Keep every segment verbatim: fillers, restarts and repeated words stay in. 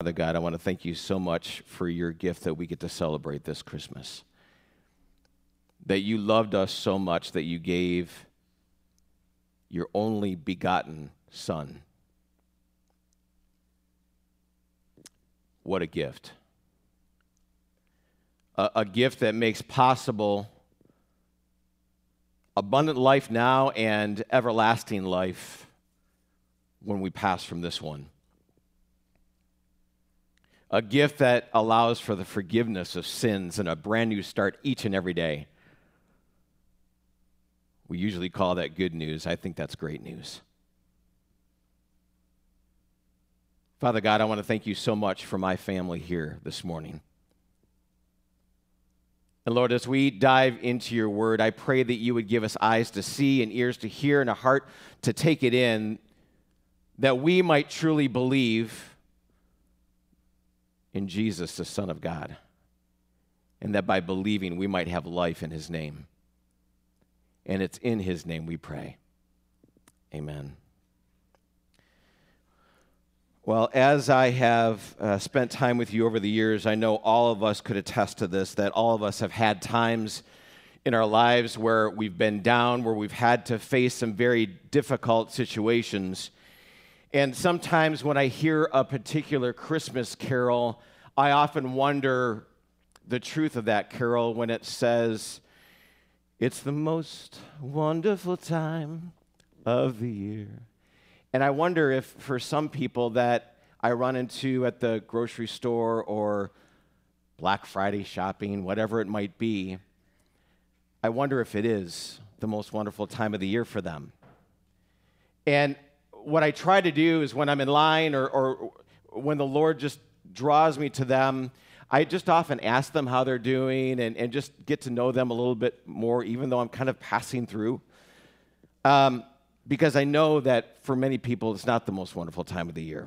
Father God, I want to thank you so much for your gift that we get to celebrate this Christmas. That you loved us so much that you gave your only begotten Son. What a gift. A, a gift that makes possible abundant life now and everlasting life when we pass from this one. A gift that allows for the forgiveness of sins and a brand new start each and every day. We usually call that good news. I think that's great news. Father God, I want to thank you so much for my family here this morning. And Lord, as we dive into your word, I pray that you would give us eyes to see and ears to hear and a heart to take it in, that we might truly believe in Jesus, the Son of God, and that by believing we might have life in his name. And it's in his name we pray. Amen. Well, as I have uh, spent time with you over the years, I know all of us could attest to this, that all of us have had times in our lives where we've been down, where we've had to face some very difficult situations. And sometimes when I hear a particular Christmas carol, I often wonder the truth of that carol when it says, "It's the most wonderful time of the year." And I wonder if for some people that I run into at the grocery store or Black Friday shopping, whatever it might be, I wonder if it is the most wonderful time of the year for them. And what I try to do is when I'm in line or, or when the Lord just draws me to them, I just often ask them how they're doing and, and just get to know them a little bit more, even though I'm kind of passing through. Um, because I know that for many people, it's not the most wonderful time of the year.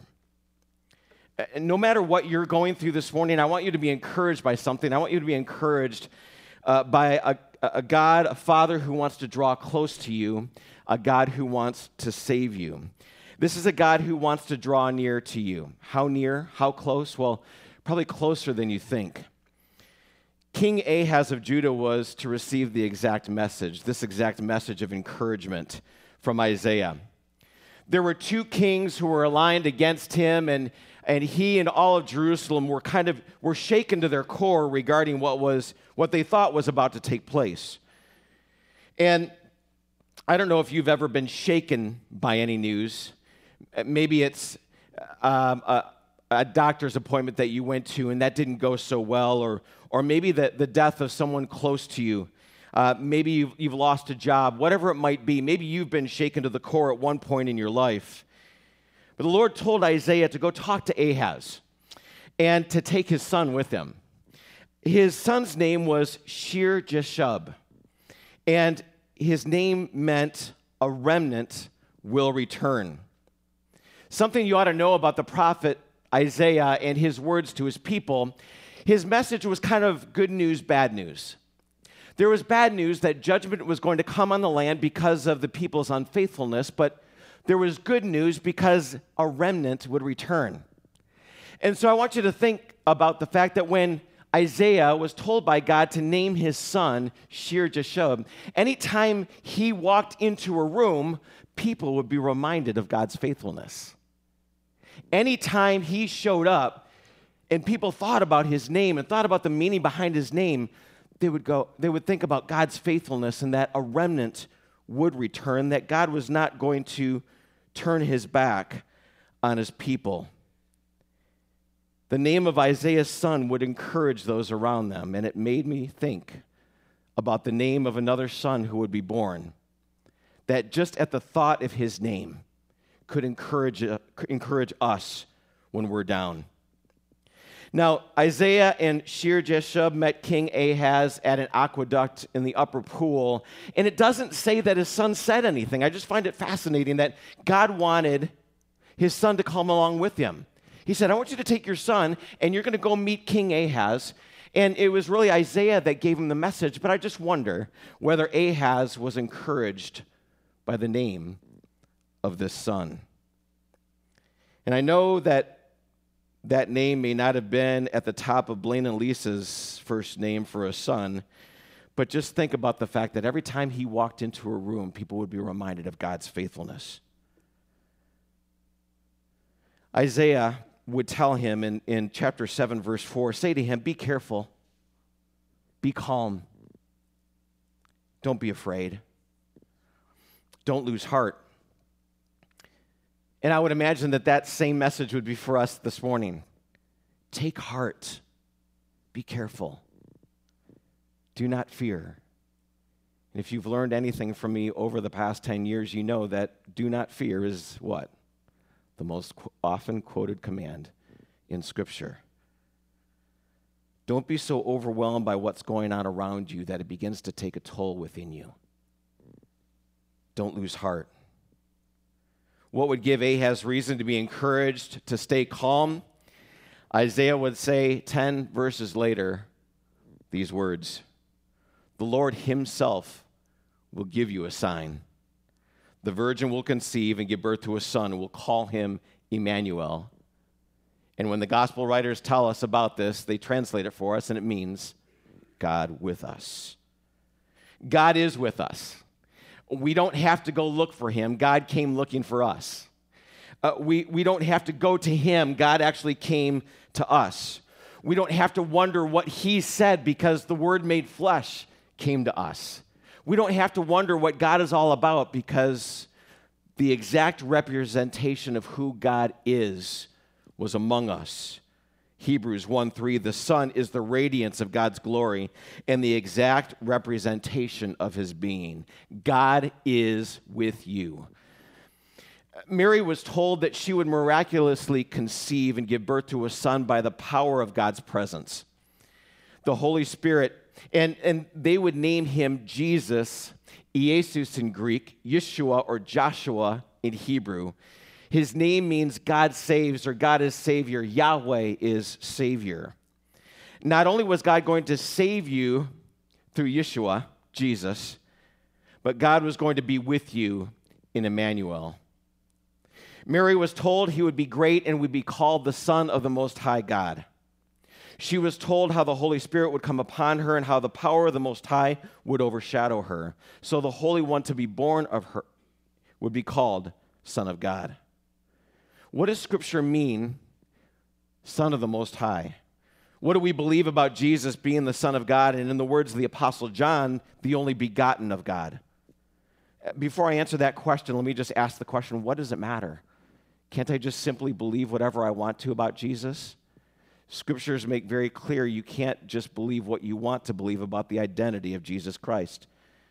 And no matter what you're going through this morning, I want you to be encouraged by something. I want you to be encouraged uh, by a, a God, a Father who wants to draw close to you, a God who wants to save you. This is a God who wants to draw near to you. How near? How close? Well, probably closer than you think. King Ahaz of Judah was to receive the exact message, this exact message of encouragement from Isaiah. There were two kings who were aligned against him, and, and he and all of Jerusalem were kind of were shaken to their core regarding what was what they thought was about to take place. And I don't know if you've ever been shaken by any news. Maybe it's um, a, a doctor's appointment that you went to and that didn't go so well, or or maybe the, the death of someone close to you. Uh, maybe you've, you've lost a job, whatever it might be. Maybe you've been shaken to the core at one point in your life. But the Lord told Isaiah to go talk to Ahaz and to take his son with him. His son's name was Shear-Jashub, and his name meant a remnant will return. Something you ought to know about the prophet Isaiah and his words to his people, his message was kind of good news, bad news. There was bad news that judgment was going to come on the land because of the people's unfaithfulness, but there was good news because a remnant would return. And so I want you to think about the fact that when Isaiah was told by God to name his son Shear-Jashub, anytime he walked into a room, people would be reminded of God's faithfulness. Anytime he showed up and people thought about his name and thought about the meaning behind his name, they would go, they would think about God's faithfulness and that a remnant would return, that God was not going to turn his back on his people. The name of Isaiah's son would encourage those around them, and it made me think about the name of another son who would be born, that just at the thought of his name could encourage, uh, encourage us when we're down. Now, Isaiah and Shear-Jashub met King Ahaz at an aqueduct in the upper pool, and it doesn't say that his son said anything. I just find it fascinating that God wanted his son to come along with him. He said, I want you to take your son, and you're going to go meet King Ahaz. And it was really Isaiah that gave him the message, but I just wonder whether Ahaz was encouraged by the name of this son. And I know that that name may not have been at the top of Blaine and Lisa's first name for a son, but just think about the fact that every time he walked into a room, people would be reminded of God's faithfulness. Isaiah would tell him in, in chapter seven, verse four, say to him, be careful, be calm, don't be afraid, don't lose heart. And I would imagine that that same message would be for us this morning. Take heart, be careful, do not fear. And if you've learned anything from me over the past ten years, you know that do not fear is what? The most qu- often quoted command in Scripture. Don't be so overwhelmed by what's going on around you that it begins to take a toll within you. Don't lose heart. What would give Ahaz reason to be encouraged to stay calm? Isaiah would say ten verses later these words, the Lord himself will give you a sign. The virgin will conceive and give birth to a son, and will call him Emmanuel. And when the gospel writers tell us about this, they translate it for us, and it means God with us. God is with us. We don't have to go look for him. God came looking for us. Uh, we, we don't have to go to him. God actually came to us. We don't have to wonder what he said because the Word made flesh came to us. We don't have to wonder what God is all about because the exact representation of who God is was among us. Hebrews one three, the Son is the radiance of God's glory and the exact representation of his being. God is with you. Mary was told that she would miraculously conceive and give birth to a son by the power of God's presence. The Holy Spirit, and, and they would name him Jesus, Iesus in Greek, Yeshua or Joshua in Hebrew. His name means God saves or God is Savior. Yahweh is Savior. Not only was God going to save you through Yeshua, Jesus, but God was going to be with you in Emmanuel. Mary was told he would be great and would be called the Son of the Most High God. She was told how the Holy Spirit would come upon her and how the power of the Most High would overshadow her. So the Holy One to be born of her would be called Son of God. What does Scripture mean, Son of the Most High? What do we believe about Jesus being the Son of God and, in the words of the Apostle John, the only begotten of God? Before I answer that question, let me just ask the question, what does it matter? Can't I just simply believe whatever I want to about Jesus? Scriptures make very clear you can't just believe what you want to believe about the identity of Jesus Christ.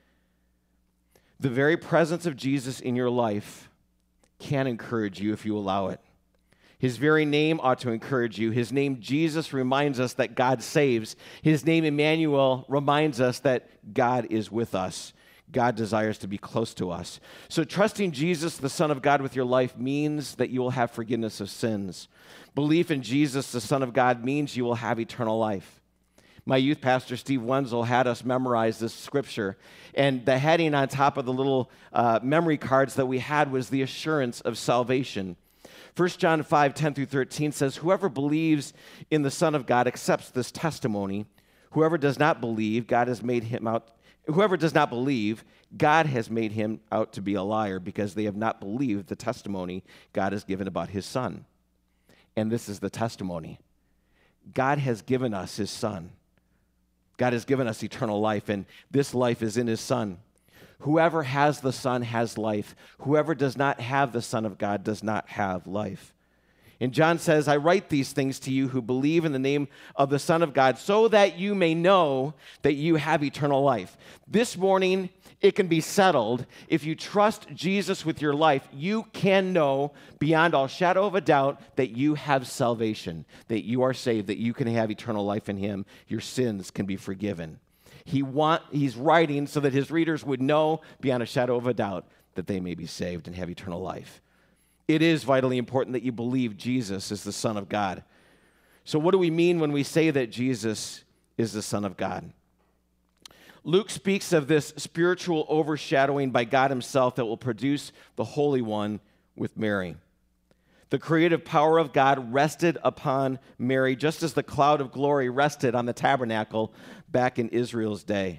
The very presence of Jesus in your life can encourage you if you allow it. His very name ought to encourage you. His name, Jesus, reminds us that God saves. His name, Emmanuel, reminds us that God is with us. God desires to be close to us. So trusting Jesus, the Son of God, with your life means that you will have forgiveness of sins. Belief in Jesus, the Son of God, means you will have eternal life. My youth pastor, Steve Wenzel, had us memorize this scripture, and the heading on top of the little uh, memory cards that we had was the assurance of salvation. First John five, ten through thirteen says, whoever believes in the Son of God accepts this testimony. Whoever does not believe, God has made him out Whoever does not believe, God has made him out to be a liar because they have not believed the testimony God has given about his Son. And this is the testimony. God has given us his Son. God has given us eternal life, and this life is in his Son. Whoever has the Son has life. Whoever does not have the Son of God does not have life. And John says, I write these things to you who believe in the name of the Son of God so that you may know that you have eternal life. This morning, it can be settled. If you trust Jesus with your life, you can know beyond all shadow of a doubt that you have salvation, that you are saved, that you can have eternal life in him. Your sins can be forgiven. He want, he's writing so that his readers would know beyond a shadow of a doubt that they may be saved and have eternal life. It is vitally important that you believe Jesus is the Son of God. So what do we mean when we say that Jesus is the Son of God? Luke speaks of this spiritual overshadowing by God himself that will produce the Holy One with Mary. The creative power of God rested upon Mary, just as the cloud of glory rested on the tabernacle back in Israel's day.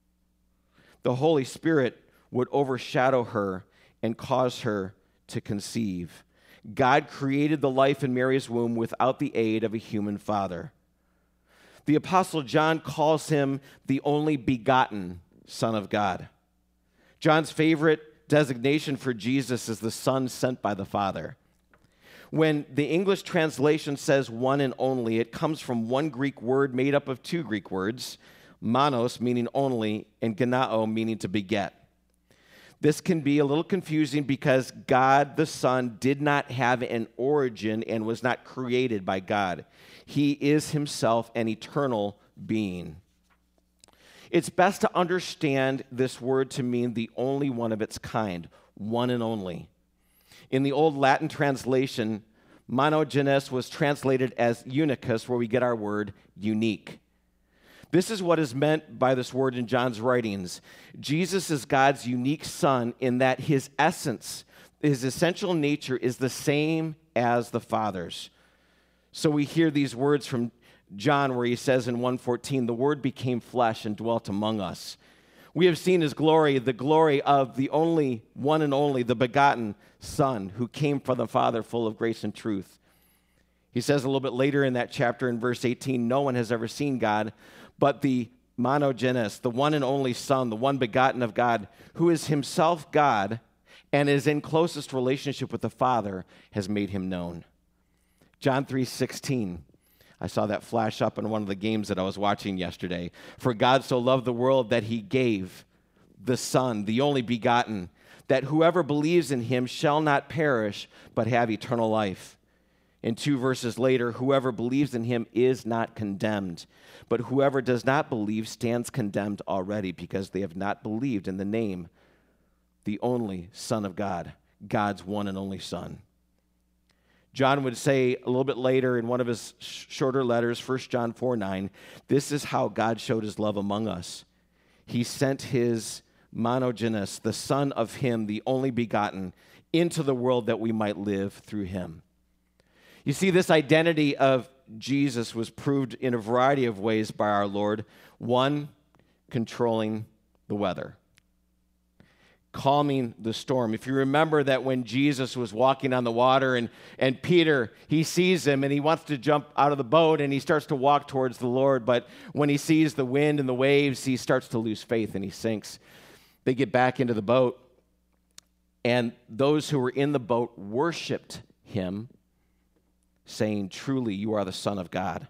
The Holy Spirit would overshadow her and cause her to conceive. God created the life in Mary's womb without the aid of a human father. The Apostle John calls him the only begotten Son of God. John's favorite designation for Jesus is the Son sent by the Father. When the English translation says one and only, it comes from one Greek word made up of two Greek words, monos, meaning only, and genao, meaning to beget. This can be a little confusing because God the Son did not have an origin and was not created by God. He is himself an eternal being. It's best to understand this word to mean the only one of its kind, one and only. In the old Latin translation, monogenes was translated as unicus, where we get our word unique. This is what is meant by this word in John's writings. Jesus is God's unique Son in that his essence, his essential nature is the same as the Father's. So we hear these words from John where he says in one fourteen, the Word became flesh and dwelt among us. We have seen his glory, the glory of the only, one and only, the begotten Son who came from the Father full of grace and truth. He says a little bit later in that chapter in verse eighteen, no one has ever seen God, but the monogenes, the one and only Son, the one begotten of God, who is himself God and is in closest relationship with the Father, has made him known. John three sixteen. I saw that flash up in one of the games that I was watching yesterday. For God so loved the world that he gave the Son, the only begotten, that whoever believes in him shall not perish, but have eternal life. In two verses later, whoever believes in him is not condemned, but whoever does not believe stands condemned already, because they have not believed in the name, the only Son of God, God's one and only Son. John would say a little bit later in one of his sh- shorter letters, First John four nine, this is how God showed his love among us. He sent his monogenes, the Son of him, the only begotten, into the world that we might live through him. You see, this identity of Jesus was proved in a variety of ways by our Lord. One, controlling the weather, calming the storm. If you remember that when Jesus was walking on the water and, and Peter, he sees him and he wants to jump out of the boat and he starts to walk towards the Lord, but when he sees the wind and the waves, he starts to lose faith and he sinks. They get back into the boat, and those who were in the boat worshiped him, saying, truly, you are the Son of God.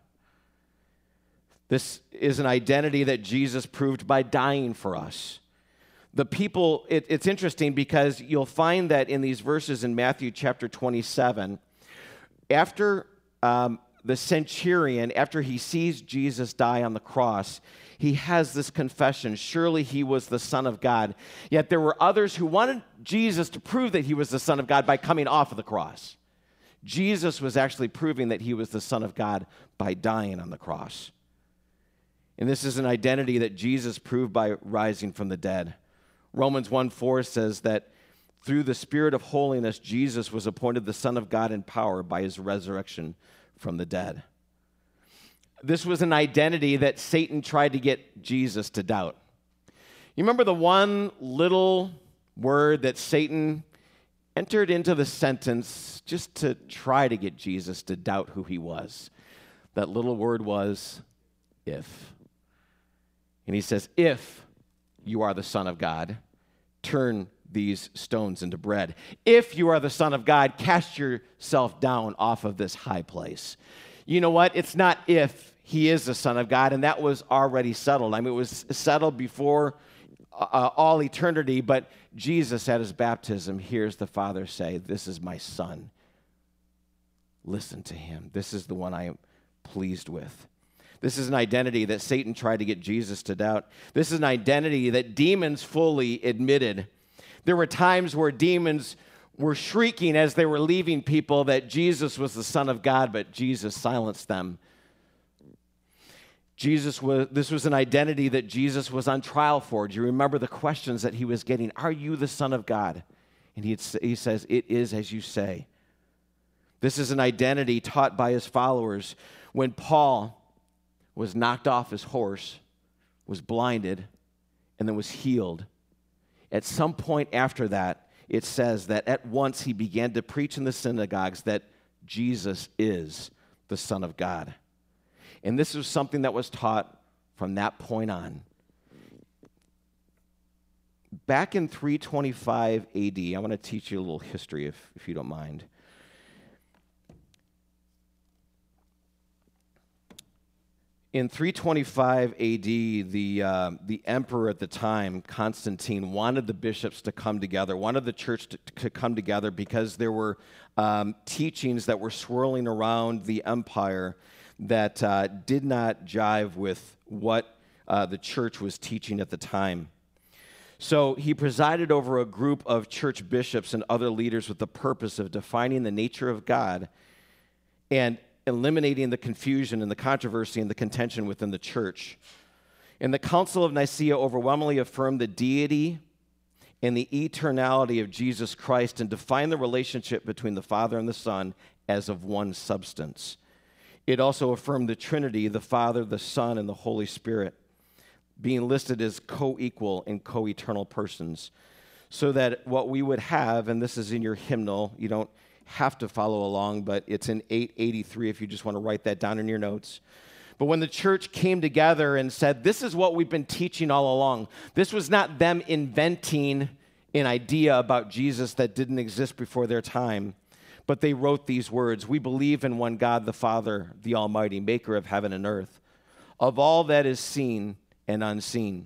This is an identity that Jesus proved by dying for us. The people, it, it's interesting because you'll find that in these verses in Matthew chapter twenty-seven, after um, the centurion, after he sees Jesus die on the cross, he has this confession, surely he was the Son of God. Yet there were others who wanted Jesus to prove that he was the Son of God by coming off of the cross. Jesus was actually proving that he was the Son of God by dying on the cross. And this is an identity that Jesus proved by rising from the dead. Romans one four says that through the Spirit of holiness, Jesus was appointed the Son of God in power by his resurrection from the dead. This was an identity that Satan tried to get Jesus to doubt. You remember the one little word that Satan entered into the sentence just to try to get Jesus to doubt who he was? That little word was, if. And he says, if you are the Son of God, turn these stones into bread. If you are the Son of God, cast yourself down off of this high place. You know what? It's not if he is the Son of God, and that was already settled. I mean, it was settled before uh, all eternity, but Jesus at his baptism hears the Father say, this is my Son. Listen to him. This is the one I am pleased with. This is an identity that Satan tried to get Jesus to doubt. This is an identity that demons fully admitted. There were times where demons were shrieking as they were leaving people that Jesus was the Son of God, but Jesus silenced them. Jesus was, this was an identity that Jesus was on trial for. Do you remember the questions that he was getting? Are you the Son of God? And he, he says, it is as you say. This is an identity taught by his followers. When Paul was knocked off his horse, was blinded, and then was healed, at some point after that, it says that at once he began to preach in the synagogues that Jesus is the Son of God. And this was something that was taught from that point on. Back in three twenty-five A D, I want to teach you a little history if, if you don't mind. In three twenty-five A D, the, uh, the emperor at the time, Constantine, wanted the bishops to come together, wanted the church to, to come together because there were um, teachings that were swirling around the empire that uh, did not jive with what uh, the church was teaching at the time. So he presided over a group of church bishops and other leaders with the purpose of defining the nature of God and eliminating the confusion and the controversy and the contention within the church. And the Council of Nicaea overwhelmingly affirmed the deity and the eternality of Jesus Christ and defined the relationship between the Father and the Son as of one substance. It also affirmed the Trinity, the Father, the Son, and the Holy Spirit, being listed as co-equal and co-eternal persons, so that what we would have, and this is in your hymnal, you don't have to follow along, but it's in eight eighty-three if you just want to write that down in your notes. But when the church came together and said, this is what we've been teaching all along, this was not them inventing an idea about Jesus that didn't exist before their time, but they wrote these words: we believe in one God, the Father, the Almighty, maker of heaven and earth, of all that is seen and unseen.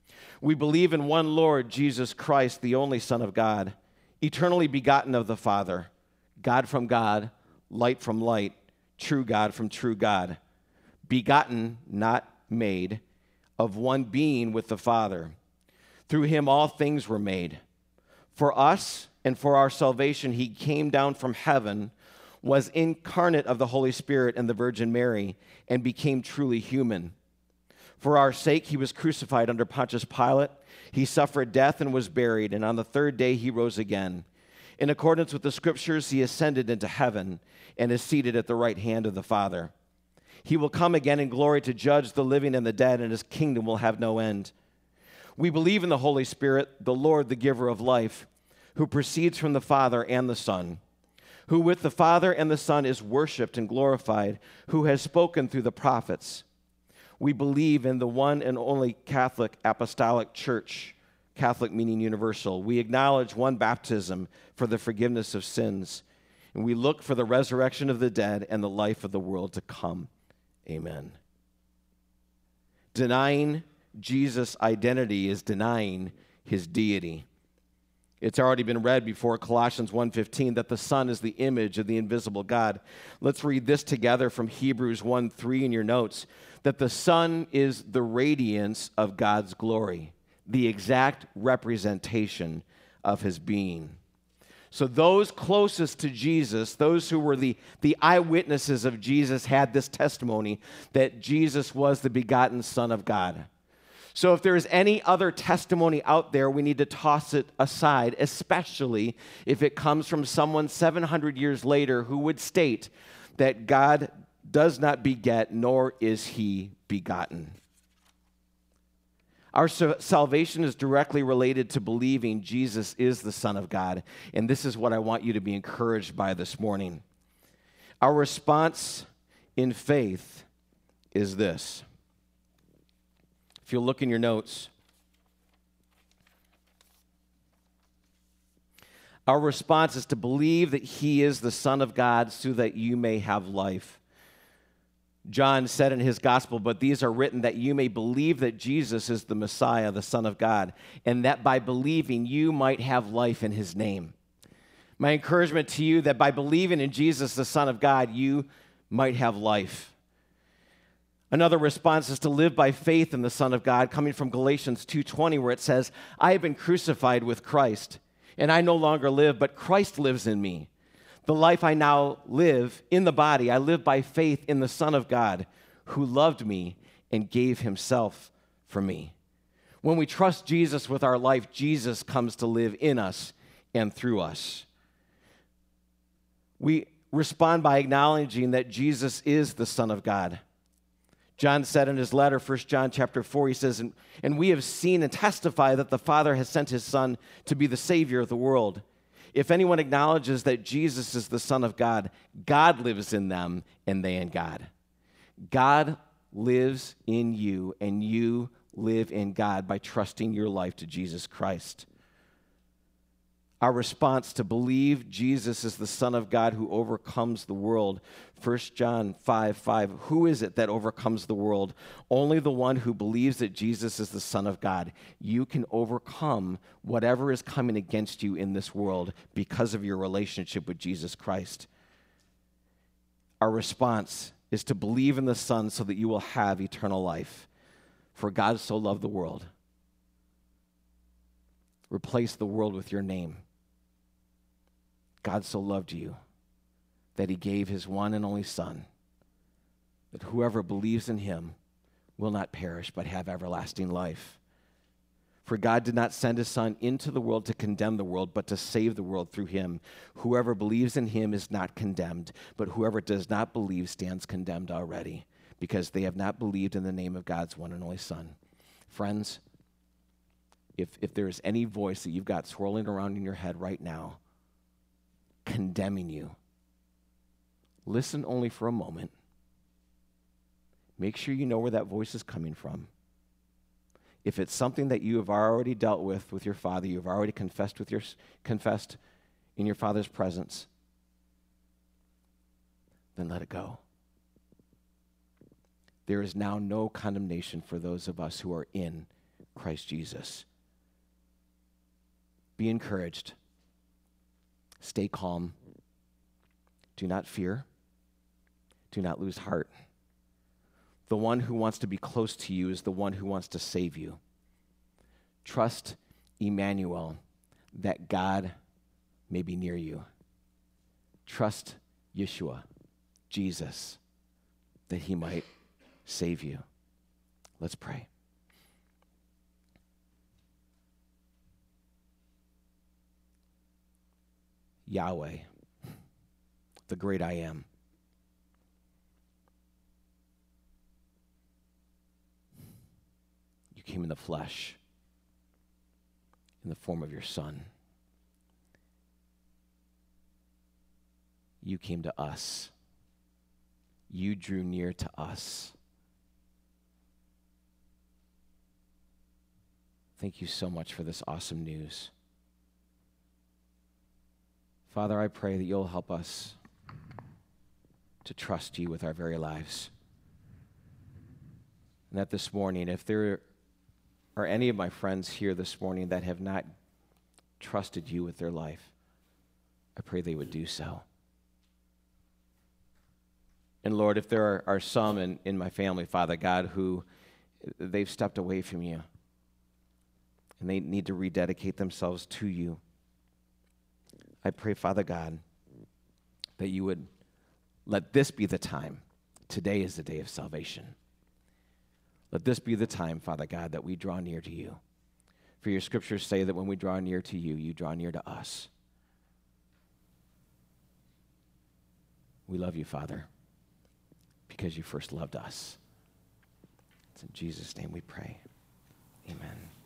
We believe in one Lord, Jesus Christ, the only Son of God, eternally begotten of the Father, God from God, light from light, true God from true God, begotten, not made, of one being with the Father. Through him all things were made. For us and for our salvation he came down from heaven, was incarnate of the Holy Spirit and the Virgin Mary, and became truly human. For our sake he was crucified under Pontius Pilate. He suffered death and was buried, and on the third day he rose again. In accordance with the Scriptures, he ascended into heaven and is seated at the right hand of the Father. He will come again in glory to judge the living and the dead, and his kingdom will have no end. We believe in the Holy Spirit, the Lord, the giver of life, who proceeds from the Father and the Son, who with the Father and the Son is worshiped and glorified, who has spoken through the prophets. We believe in the one and only Catholic Apostolic Church, Catholic meaning universal. We acknowledge one baptism for the forgiveness of sins, and we look for the resurrection of the dead and the life of the world to come. Amen. Denying Jesus' identity is denying his deity. It's already been read before, Colossians one fifteen, that the Son is the image of the invisible God. Let's read this together from Hebrews one three in your notes, that the Son is the radiance of God's glory, the exact representation of his being. So those closest to Jesus, those who were the, the eyewitnesses of Jesus, had this testimony that Jesus was the begotten Son of God. So if there is any other testimony out there, we need to toss it aside, especially if it comes from someone seven hundred years later who would state that God does not beget, nor is he begotten. Our salvation is directly related to believing Jesus is the Son of God, and this is what I want you to be encouraged by this morning. Our response in faith is this. If you'll look in your notes, our response is to believe that he is the Son of God so that you may have life. John said in his gospel, but these are written that you may believe that Jesus is the Messiah, the Son of God, and that by believing you might have life in his name. My encouragement to you that by believing in Jesus, the Son of God, you might have life. Another response is to live by faith in the Son of God, coming from Galatians two twenty, where it says, I have been crucified with Christ, and I no longer live, but Christ lives in me. The life I now live in the body, I live by faith in the Son of God, who loved me and gave himself for me. When we trust Jesus with our life, Jesus comes to live in us and through us. We respond by acknowledging that Jesus is the Son of God. John said in his letter, First John chapter four, he says, and, and we have seen and testify that the Father has sent his Son to be the Savior of the world. If anyone acknowledges that Jesus is the Son of God, God lives in them and they in God. God lives in you and you live in God by trusting your life to Jesus Christ. Our response to believe Jesus is the Son of God who overcomes the world. First John five five, who is it that overcomes the world? Only the one who believes that Jesus is the Son of God. You can overcome whatever is coming against you in this world because of your relationship with Jesus Christ. Our response is to believe in the Son so that you will have eternal life. For God so loved the world. Replace the world with your name. God so loved you that he gave his one and only Son, that whoever believes in him will not perish but have everlasting life. For God did not send his Son into the world to condemn the world, but to save the world through him. Whoever believes in him is not condemned, but whoever does not believe stands condemned already, because they have not believed in the name of God's one and only Son. Friends, if, if there is any voice that you've got swirling around in your head right now, condemning you, listen only for a moment. Make sure you know where that voice is coming from. If it's something that you have already dealt with with your Father, you've already confessed with your confessed in your Father's presence, then let it go. There is now no condemnation for those of us who are in Christ Jesus. Be encouraged. Stay calm. Do not fear. Do not lose heart. The one who wants to be close to you is the one who wants to save you. Trust Emmanuel, that God may be near you. Trust Yeshua, Jesus, that he might save you. Let's pray. Yahweh, the great I am. You came in the flesh, in the form of your Son. You came to us. You drew near to us. Thank you so much for this awesome news. Father, I pray that you'll help us to trust you with our very lives. And that this morning, if there are any of my friends here this morning that have not trusted you with their life, I pray they would do so. And Lord, if there are, are some in, in my family, Father God, who they've stepped away from you and they need to rededicate themselves to you, I pray, Father God, that you would let this be the time. Today is the day of salvation. Let this be the time, Father God, that we draw near to you. For your scriptures say that when we draw near to you, you draw near to us. We love you, Father, because you first loved us. It's in Jesus' name we pray. Amen.